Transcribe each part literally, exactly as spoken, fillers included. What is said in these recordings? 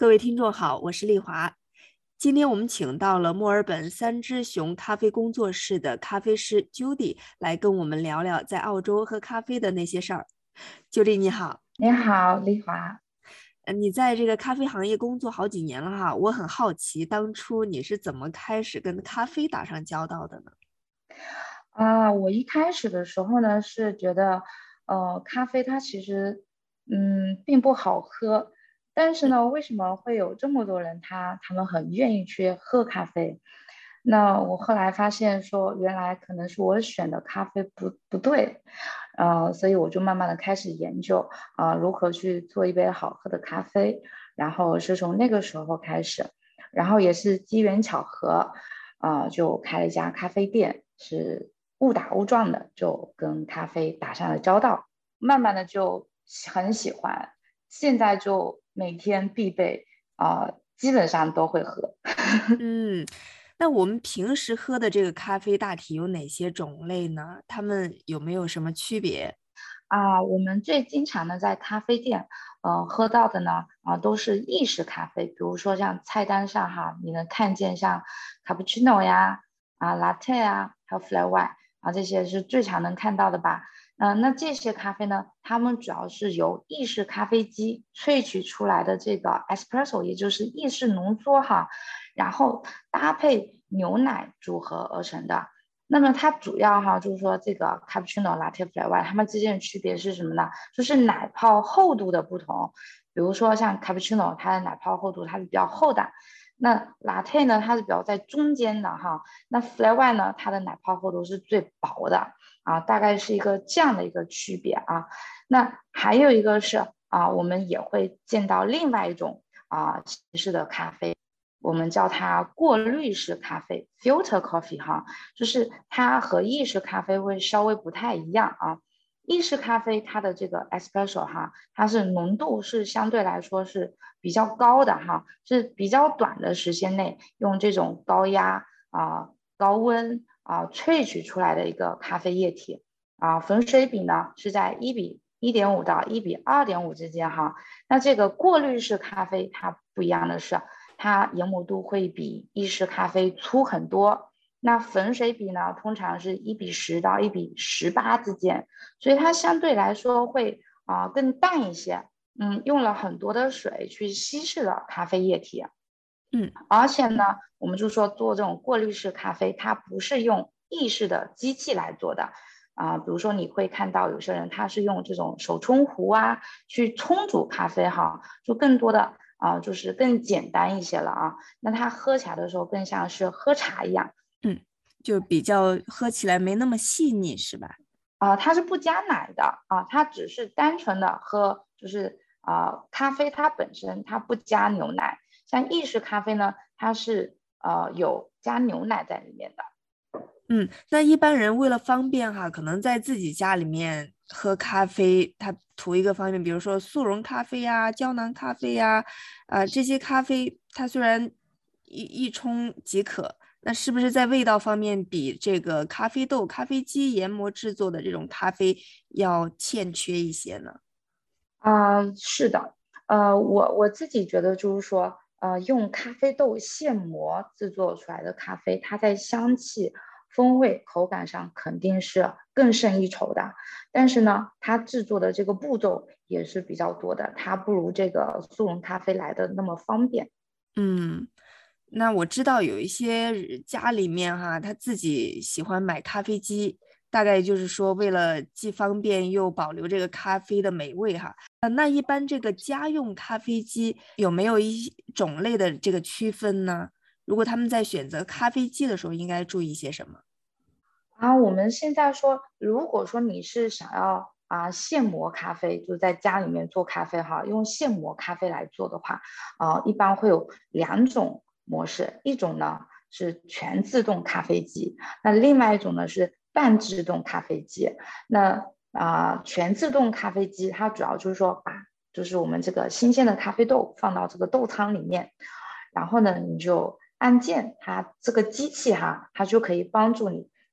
各位听众好，我是丽华。今天我们请到了墨尔本三只熊咖啡工作室的咖啡师 Judy 来跟我们聊聊在澳洲喝咖啡的那些事儿。Judy 你好。 你好，丽华。 呃你在这个咖啡行业工作好几年了哈，我很好奇，当初你是怎么开始跟咖啡打上交道的呢？ 啊，我一开始的时候呢，是觉得，呃，咖啡它其实，嗯，并不好喝，但是呢，为什么会有这么多人他他们很愿意去喝咖啡？那我后来发现说，原来可能是我选的咖啡不不对，呃，所以我就慢慢的开始研究啊，如何去做一杯好喝的咖啡，然后是从那个时候开始，然后也是机缘巧合。啊、就开了一家咖啡店，是误打误撞的就跟咖啡打上了交道，慢慢的就很喜欢，现在就每天必备啊、基本上都会喝。 嗯，那我们平时喝的这个咖啡大体有哪些种类呢？它们有没有什么区别？ 啊，我们最经常的在咖啡店，呃，喝到的呢，啊，都是意式咖啡，比如说像菜单上哈，你能看见像卡布奇诺呀，啊，latte 啊，还有 flat white 啊，这些是最常能看到的吧？嗯、那这些咖啡呢，它们主要是由意式咖啡机萃取出来的这个 espresso，也就是意式浓缩哈，然后搭配牛奶组合而成的。那么它主要哈，就是说这个 cappuccino、latte、flat white 它们之间的区别是什么呢？就是奶泡厚度的不同。比如说像 cappuccino，它的奶泡厚度它是比较厚的，那 latte 呢，它是比较在中间的哈。那 flat white 呢，它的奶泡厚度是最薄的啊，大概是一个这样的一个区别啊。那还有一个是啊，我们也会见到另外一种啊形式的咖啡。我们叫它过滤式咖啡 （filter coffee） 哈，就是它和意式咖啡会稍微不太一样啊。意式咖啡它的这个 espresso 哈，它是浓度是相对来说是比较高的哈，是比较短的时间内用这种高压啊、高温啊萃取出来的一个咖啡液体啊，粉水比呢是在一比一点五到一比二点五之间哈。那这个过滤式咖啡它不一样的是。它研磨度会比意式咖啡粗很多。那粉水比呢，通常是一比十到一比十八之间，所以它相对来说会啊、呃更淡一些。嗯，用了很多的水去稀释了咖啡液体， 嗯。 而且呢，我们就说做这种过滤式咖啡，它不是用意式的机器来做的啊、比如说你会看到有些人他是用这种手冲壶啊去冲煮咖啡哈，就更多的啊、就是更简单一些了啊。那它喝起来的时候更像是喝茶一样嗯，就比较喝起来没那么细腻，是吧？ 啊、它是不加奶的啊，它只是单纯的喝，就是啊、咖啡它本身它不加牛奶，像意式咖啡呢，它是呃有加牛奶在里面的。 嗯，那一般人为了方便哈，可能在自己家里面喝咖啡，他图一个方便，比如说速溶咖啡呀、胶囊咖啡呀，啊、这些咖啡它虽然一一冲即可，那是不是在味道方面比这个咖啡豆、咖啡机研磨制作的这种咖啡要欠缺一些呢？ 啊，是的，呃，我我自己觉得就是说，呃，用咖啡豆现磨制作出来的咖啡，它在香气、风味、口感上肯定是更胜一筹的。但是呢，它制作的这个步骤也是比较多的，它不如这个速溶咖啡来的那么方便。 嗯。那我知道有一些人家里面哈，他自己喜欢买咖啡机，大概就是说为了既方便又保留这个咖啡的美味哈。呃那一般这个家用咖啡机有没有一种类的这个区分呢？如果他们在选择咖啡机的时候，应该注意些什么？ 啊，我们现在说，如果说你是想要啊现磨咖啡，就在家里面做咖啡哈，用现磨咖啡来做的话，啊，一般会有两种模式，一种呢是全自动咖啡机，那另外一种呢是半自动咖啡机。那啊，全自动咖啡机它主要就是说把就是我们这个新鲜的咖啡豆放到这个豆仓里面，然后呢你就按键，它这个机器哈，它就可以帮助你。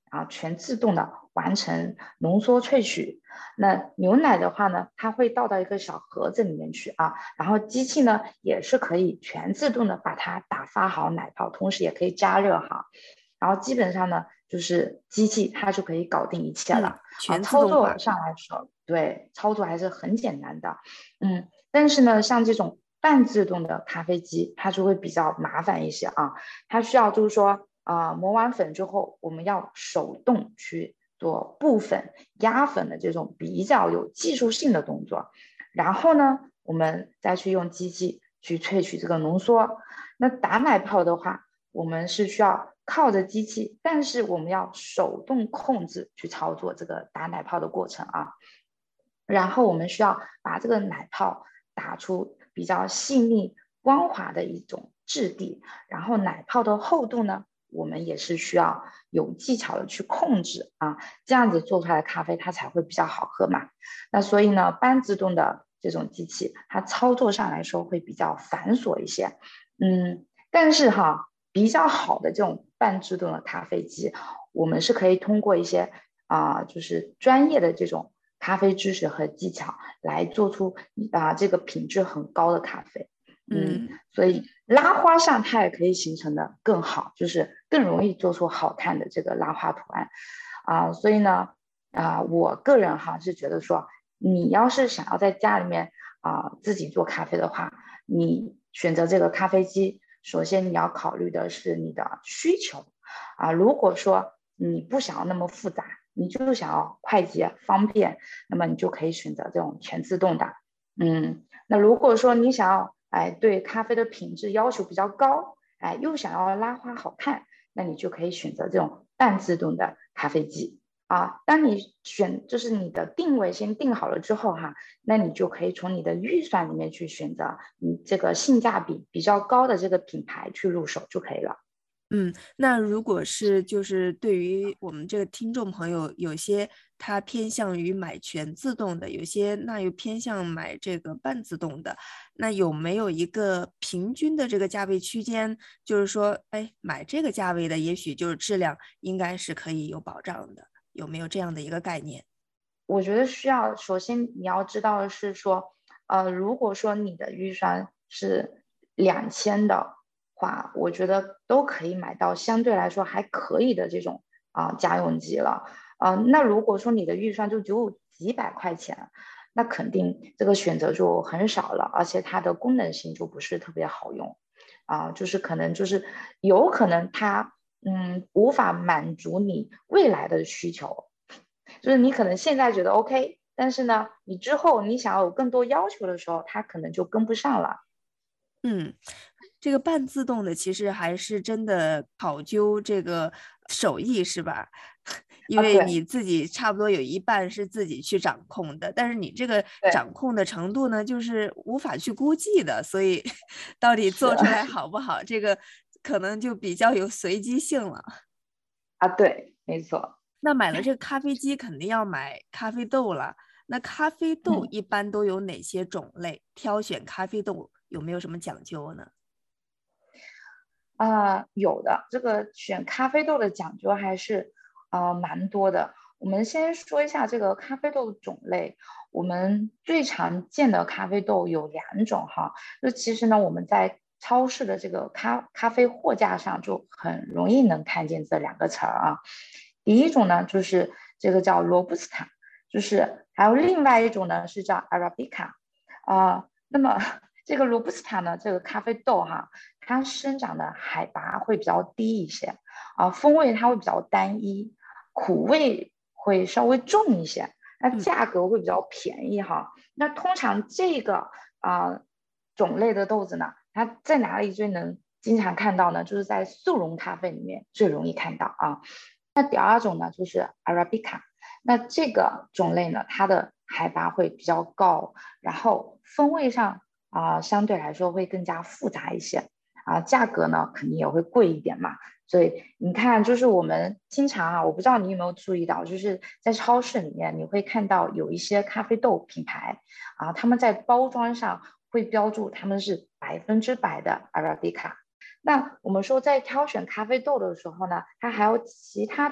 啊全自动的完成浓缩萃取。那牛奶的话呢，它会倒到一个小盒子里面去啊，然后机器呢也是可以全自动的把它打发好奶泡，同时也可以加热好，然后基本上呢就是机器它就可以搞定一切嗯， 了啊。 全自操动化。 作上来说，对，操作还是很简单的，嗯，但是呢，像这种半自动的咖啡机，它就会比较麻烦一些啊，它需要就是说啊、呃磨完粉之后，我们要手动去做布粉、压粉的这种比较有技术性的动作，然后呢，我们再去用机器去萃取这个浓缩。那打奶泡的话，我们是需要靠着机器，但是我们要手动控制去操作这个打奶泡的过程啊。然后我们需要把这个奶泡打出比较细腻光滑的一种质地，然后奶泡的厚度呢，我们也是需要有技巧的去控制啊，这样子做出来的咖啡它才会比较好喝嘛。那所以呢，半自动的这种机器，它操作上来说会比较繁琐一些，嗯，但是哈，比较好的这种半自动的咖啡机，我们是可以通过一些啊、呃就是专业的这种咖啡知识和技巧来做出啊、呃这个品质很高的咖啡。嗯， 嗯所以拉花上它也可以形成的更好，就是更容易做出好看的这个拉花图案啊、所以呢，啊、我个人哈是觉得说，你要是想要在家里面啊、自己做咖啡的话，你选择这个咖啡机，首先你要考虑的是你的需求啊、如果说你不想要那么复杂，你就想要快捷方便，那么你就可以选择这种全自动的。嗯，那如果说你想要哎对咖啡的品质要求比较高，哎又想要拉花好看，那你就可以选择这种半自动的咖啡机啊。当你选就是你的定位先定好了之后哈，那你就可以从你的预算里面去选择你这个性价比比较高的这个品牌去入手就可以了。 嗯，那如果是就是对于我们这个听众朋友，有些他偏向于买全自动的，有些那又偏向买这个半自动的，那有没有一个平均的这个价位区间？就是说，哎，买这个价位的，也许就是质量应该是可以有保障的，有没有这样的一个概念？ 我觉得需要，首先你要知道的是说，呃，如果说你的预算是两千的话，我觉得都可以买到相对来说还可以的这种啊、家用机了。呃，那如果说你的预算就只有几百块钱，那肯定这个选择就很少了，而且它的功能性就不是特别好用啊、就是可能就是有可能它嗯无法满足你未来的需求。就是你可能现在觉得 OK，但是呢，你之后你想要有更多要求的时候，它可能就跟不上了嗯，这个半自动的其实还是真的考究这个手艺是吧？因啊。 为对你自己差不多有一半是自己去掌控的，但是你这个对， 掌控的程度呢，就是无法去估计的，所以到底是做出来好不好，这个可能就比较有随机性了。 啊，对，没错。 那买了这个咖啡机，肯定要买咖啡豆了。那咖啡豆嗯一般都有哪些种类？挑选咖啡豆有没有什么讲究呢？ 啊，有的，这个选咖啡豆的讲究还是呃蛮多的。我们先说一下这个咖啡豆的种类。我们最常见的咖啡豆有两种哈，就其实呢，我们在超市的这个咖咖啡货架上就很容易能看见这两个词儿啊。第一种呢，就是这个叫罗布斯塔，就是还有另外一种呢是叫阿拉比卡啊。那么这个罗布斯塔呢，这个咖啡豆哈。它生长的海拔会比较低一些，啊，风味它会比较单一，苦味会稍微重一些，那嗯。 价格会比较便宜哈。那通常这个啊、种类的豆子呢，它在哪里最能经常看到呢？就是在速溶咖啡里面最容易看到啊。那第二种呢，就是 Arabica，那这个种类呢，它的海拔会比较高，然后风味上啊、相对来说会更加复杂一些。啊，价格呢肯定也会贵一点嘛。所以你看，就是我们经常啊，我不知道你有没有注意到，就是在超市里面你会看到有一些咖啡豆品牌啊，他们在包装上会标注他们是百分之百的 Arabica。那我们说在挑选咖啡豆的时候呢，它还有其他的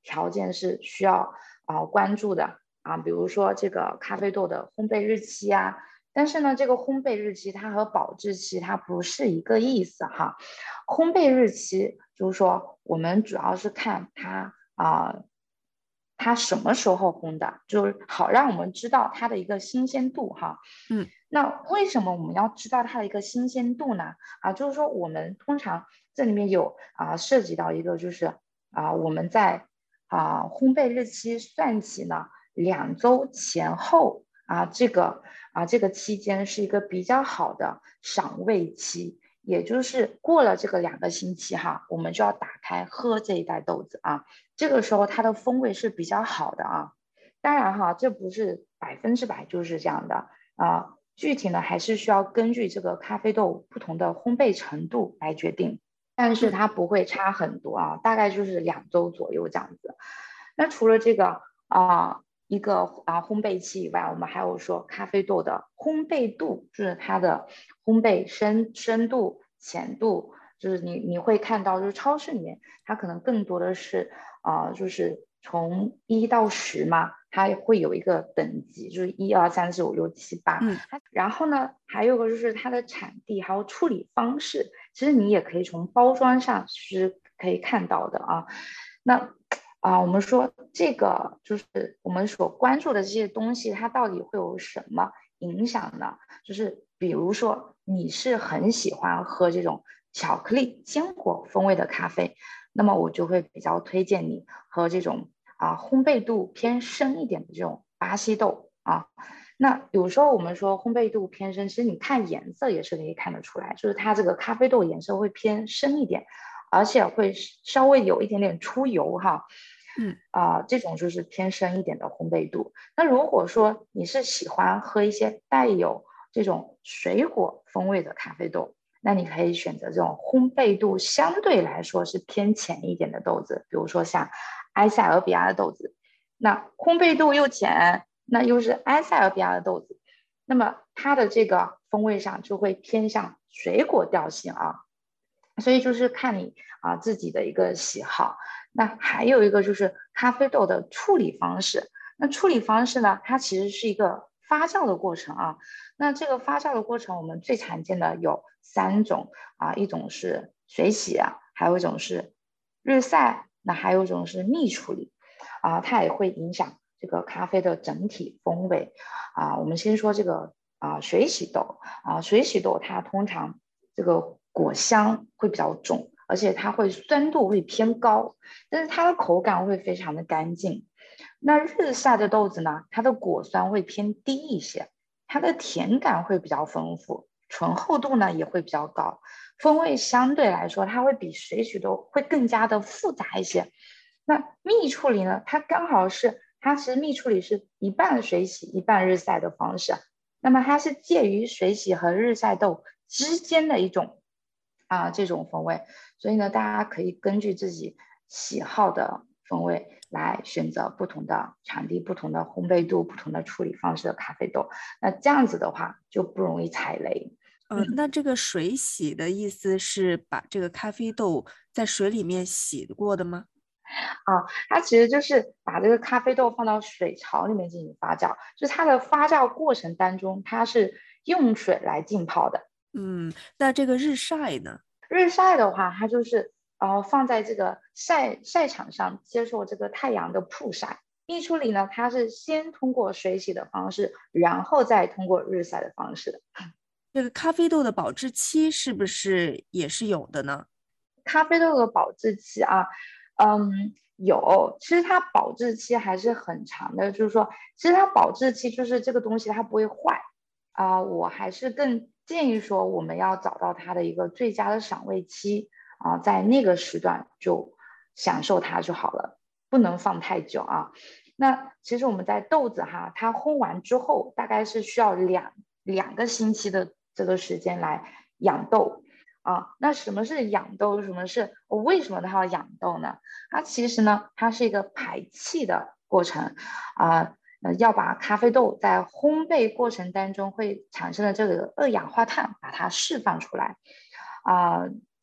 条件是需要啊、关注的啊，比如说这个咖啡豆的烘焙日期啊。但是呢，这个烘焙日期它和保质期它不是一个意思哈。烘焙日期就是说我们主要是看它啊、呃它什么时候烘的，就是好让我们知道它的一个新鲜度哈。 嗯那为什么我们要知道它的一个新鲜度呢？啊，就是说我们通常这里面有啊涉及到一个就是啊我们在啊烘焙日期算起呢两周前后啊这个啊这个期间是一个比较好的赏味期。也就是过了这个两个星期哈，我们就要打开喝这一袋豆子啊，这个时候它的风味是比较好的啊。当然哈，这不是百分之百就是这样的啊，具体呢还是需要根据这个咖啡豆不同的烘焙程度来决定，但是嗯它不会差很多啊，大概就是两周左右这样子。那除了这个啊、一个啊烘焙期以外，我们还有说咖啡豆的烘焙度，就是它的烘焙深深度、浅度，就是你你会看到，就是超市里面它可能更多的是啊、就是从一到十嘛，它会有一个等级，就是一二三四五六七八。 嗯。 然后呢，还有个就是它的产地还有处理方式，其实你也可以从包装上是可以看到的啊。那啊，我们说这个就是我们所关注的这些东西，它到底会有什么影响呢？就是比如说你是很喜欢喝这种巧克力坚果风味的咖啡，那么我就会比较推荐你喝这种啊烘焙度偏深一点的这种巴西豆啊。那有时候我们说烘焙度偏深，其实你看颜色也是可以看得出来，就是它这个咖啡豆颜色会偏深一点，而且会稍微有一点点出油哈。 嗯啊、这种就是偏深一点的烘焙度。那如果说你是喜欢喝一些带有这种水果风味的咖啡豆，那你可以选择这种烘焙度相对来说是偏浅一点的豆子，比如说像埃塞俄比亚的豆子，那烘焙度又浅，那又是埃塞俄比亚的豆子，那么它的这个风味上就会偏向水果调性啊。所以就是看你啊自己的一个喜好。那还有一个就是咖啡豆的处理方式。那处理方式呢，它其实是一个发酵的过程啊。那这个发酵的过程，我们最常见的有三种啊，一种是水洗啊，还有一种是日晒，那还有一种是蜜处理啊，它也会影响这个咖啡的整体风味啊。我们先说这个啊水洗豆啊，水洗豆它通常这个果香会比较重，而且它会酸度会偏高，但是它的口感会非常的干净。那日晒的豆子呢，它的果酸会偏低一些，它的甜感会比较丰富，醇厚度呢也会比较高，风味相对来说它会比水洗豆会更加的复杂一些。那蜜处理呢，它刚好是它其实蜜处理是一半水洗一半日晒的方式，那么它是介于水洗和日晒豆之间的一种啊这种风味，所以呢，大家可以根据自己喜好的风味来选择不同的产地、不同的烘焙度、不同的处理方式的咖啡豆。那这样子的话就不容易踩雷。 呃， 嗯。 那这个水洗的意思是把这个咖啡豆在水里面洗过的吗？ 啊，它其实就是把这个咖啡豆放到水槽里面进行发酵，就是它的发酵过程当中，它是用水来浸泡的。 嗯，那这个日晒呢？ 日晒的话，它就是呃放在这个晒晒场上接受这个太阳的曝晒。蜜处理呢，它是先通过水洗的方式，然后再通过日晒的方式。 这个咖啡豆的保质期是不是也是有的呢？ 咖啡豆的保质期啊，嗯，有，其实它保质期还是很长的，就是说，其实它保质期就是这个东西它不会坏啊，我还是更建议说我们要找到它的一个最佳的赏味期啊，在那个时段就享受它就好了，不能放太久啊。那其实我们在豆子哈，它烘完之后，大概是需要两两个星期的这个时间来养豆。啊，那什么是养豆？什么是为什么它要养豆呢？它其实呢，它是一个排气的过程啊，呃，要把咖啡豆在烘焙过程当中会产生的这个二氧化碳把它释放出来啊。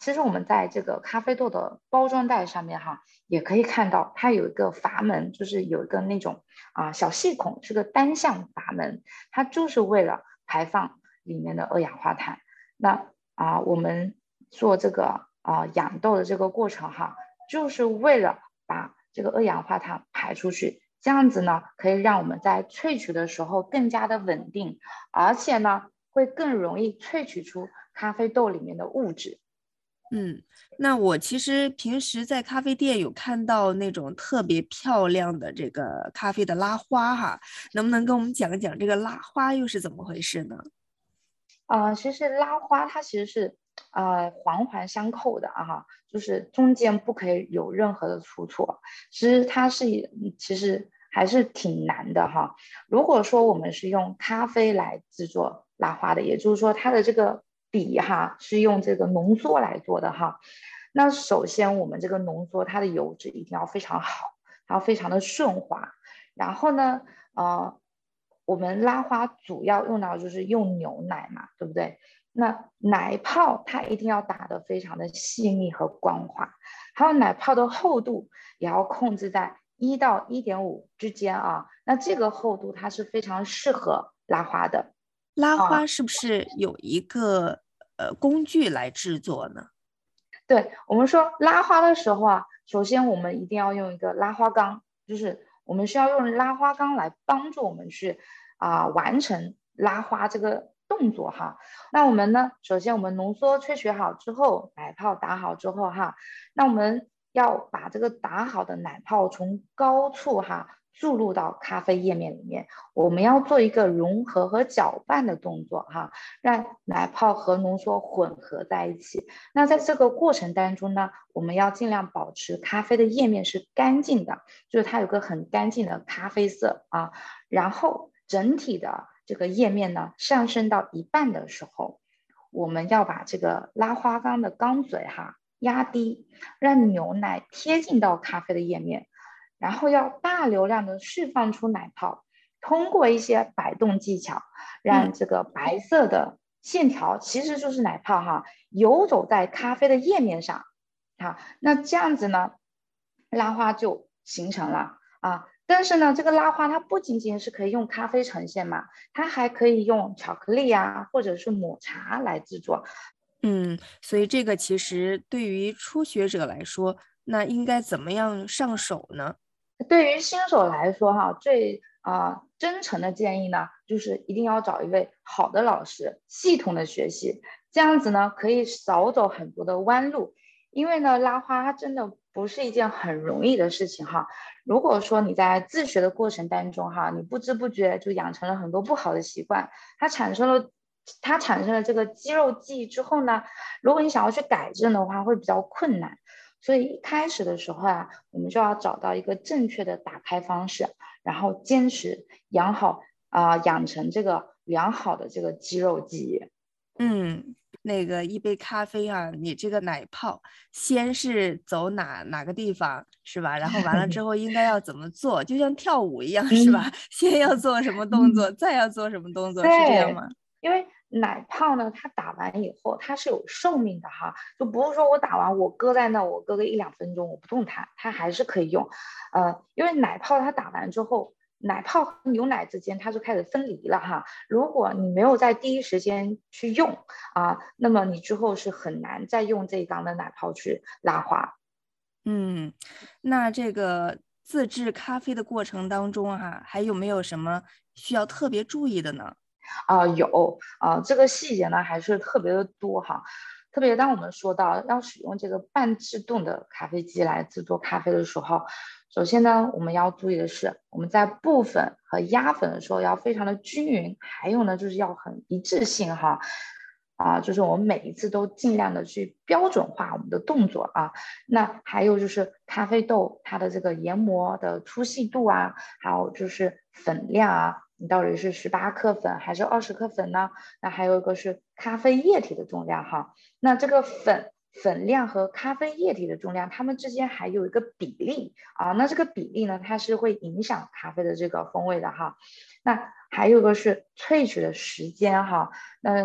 其实我们在这个咖啡豆的包装袋上面哈，也可以看到它有一个阀门，就是有一个那种啊小细孔，是个单向阀门，它就是为了排放里面的二氧化碳。那啊，我们做这个啊养豆的这个过程哈，就是为了把这个二氧化碳排出去，这样子呢，可以让我们在萃取的时候更加的稳定，而且呢，会更容易萃取出咖啡豆里面的物质。 嗯，那我其实平时在咖啡店有看到那种特别漂亮的这个咖啡的拉花哈，能不能跟我们讲一讲这个拉花又是怎么回事呢？ 呃，其实拉花它其实是呃环环相扣的啊哈，就是中间不可以有任何的出错。其实它是其实还是挺难的哈。如果说我们是用咖啡来制作拉花的，也就是说它的这个底哈是用这个浓缩来做的哈。那首先我们这个浓缩它的油脂一定要非常好，它要非常的顺滑。然后呢，呃，我们拉花主要用到就是用牛奶嘛，对不对？那奶泡它一定要打得非常的细腻和光滑，还有奶泡的厚度也要控制在一到一点五之间啊。那这个厚度它是非常适合拉花的啊。 拉花是不是有一个呃工具来制作呢？ 对，我们说拉花的时候啊，首先我们一定要用一个拉花缸，就是我们需要用拉花缸来帮助我们去啊、完成拉花这个动作哈。那我们呢，首先我们浓缩萃取好之后，奶泡打好之后哈，那我们要把这个打好的奶泡从高处哈注入到咖啡液面里面，我们要做一个融合和搅拌的动作哈，让奶泡和浓缩混合在一起。那在这个过程当中呢，我们要尽量保持咖啡的液面是干净的，就是它有个很干净的咖啡色啊。然后整体的这个液面呢上升到一半的时候，我们要把这个拉花缸的缸嘴哈压低，让牛奶贴近到咖啡的液面，然后要大流量的释放出奶泡，通过一些摆动技巧，让嗯。 这个白色的线条其实就是奶泡哈，游走在咖啡的叶面上，好，那这样子呢，拉花就形成了啊。但是呢，这个拉花它不仅仅是可以用咖啡呈现嘛，它还可以用巧克力啊，或者是抹茶来制作。 嗯，所以这个其实对于初学者来说，那应该怎么样上手呢？ 对于新手来说，哈，最啊、呃真诚的建议呢，就是一定要找一位好的老师，系统的学习，这样子呢，可以少走很多的弯路。因为呢，拉花它真的不是一件很容易的事情哈。如果说你在自学的过程当中哈，你不知不觉就养成了很多不好的习惯，它产生了它产生了这个肌肉记忆之后呢，如果你想要去改正的话，会比较困难。所以一开始的时候啊，我们就要找到一个正确的打开方式，然后坚持养好啊、呃养成这个良好的这个肌肉记忆。 嗯，那个一杯咖啡啊，你这个奶泡先是走哪哪个地方是吧？然后完了之后应该要怎么做，就像跳舞一样是吧？ 嗯先要做什么动嗯， 作，再要做什么动作，是这样对， 吗？ 因为奶泡呢，它打完以后它是有寿命的哈，就不是说我打完我搁在那，我搁个一两分钟我不动它，它还是可以用。呃，因为奶泡它打完之后，奶泡和牛奶之间它就开始分离了哈。如果你没有在第一时间去用啊，那么你之后是很难再用这一缸的奶泡去拉花。 嗯，那这个自制咖啡的过程当中哈、还有没有什么需要特别注意的呢？ 啊、有啊、这个细节呢还是特别的多哈。特别当我们说到要使用这个半自动的咖啡机来制作咖啡的时候，首先呢，我们要注意的是，我们在布粉和压粉的时候要非常的均匀，还有呢，就是要很一致性哈。啊，就是我们每一次都尽量的去标准化我们的动作啊。那还有就是咖啡豆它的这个研磨的粗细度啊，还有就是粉量啊，你到底是十八克粉还是二十克粉呢？那还有一个是咖啡液体的重量哈。那这个粉粉量和咖啡液体的重量，它们之间还有一个比例啊。那这个比例呢，它是会影响咖啡的这个风味的哈。那还有一个是萃取的时间哈。那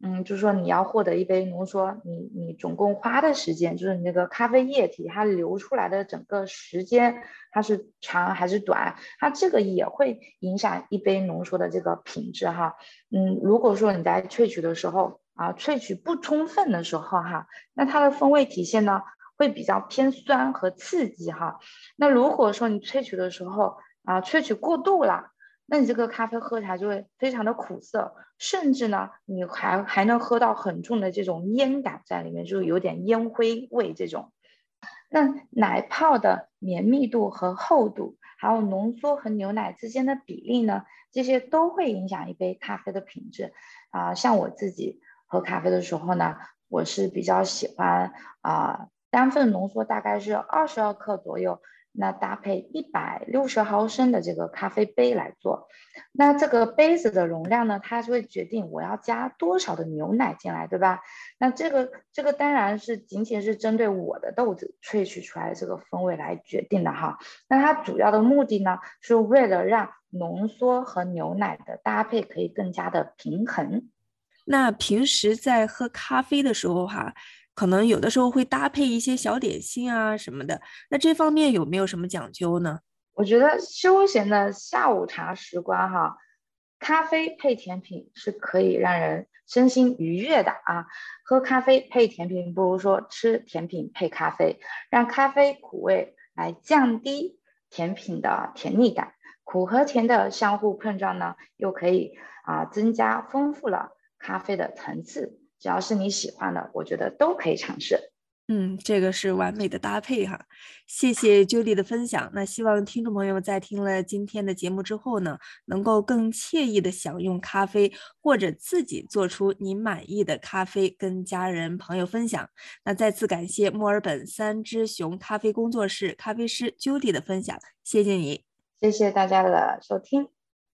嗯，就是说你要获得一杯浓缩，你你总共花的时间，就是你那个咖啡液体它流出来的整个时间，它是长还是短，它这个也会影响一杯浓缩的这个品质哈。嗯，如果说你在萃取的时候啊，萃取不充分的时候哈，那它的风味体现呢会比较偏酸和刺激哈。那如果说你萃取的时候啊，萃取过度了，那你这个咖啡喝起来就会非常的苦涩，甚至呢，你还还能喝到很重的这种烟感在里面，就是有点烟灰味这种。那奶泡的绵密度和厚度，还有浓缩和牛奶之间的比例呢，这些都会影响一杯咖啡的品质。啊、呃像我自己喝咖啡的时候呢，我是比较喜欢啊、呃单份浓缩大概是二十二克左右，那搭配一百六十毫升的这个咖啡杯来做。那这个杯子的容量呢，它就会决定我要加多少的牛奶进来，对吧？那这个这个当然是仅仅是针对我的豆子萃取出来的这个风味来决定的哈。那它主要的目的呢，是为了让浓缩和牛奶的搭配可以更加的平衡。 那平时在喝咖啡的时候哈，可能有的时候会搭配一些小点心啊什么的，那这方面有没有什么讲究呢？ 我觉得休闲的下午茶时光哈，咖啡配甜品是可以让人身心愉悦的啊。喝咖啡配甜品，不如说吃甜品配咖啡，让咖啡苦味来降低甜品的甜腻感，苦和甜的相互碰撞呢，又可以啊增加丰富了咖啡的层次。只要是你喜欢的，我觉得都可以尝试。 嗯，这个是完美的搭配哈，谢谢 Judy 的分享。那希望听众朋友在听了今天的节目之后呢，能够更惬意的享用咖啡，或者自己做出你满意的咖啡，跟家人朋友分享。那再次感谢墨尔本三只熊咖啡工作室咖啡师 Judy 的分享，谢谢你。 谢谢大家的收听。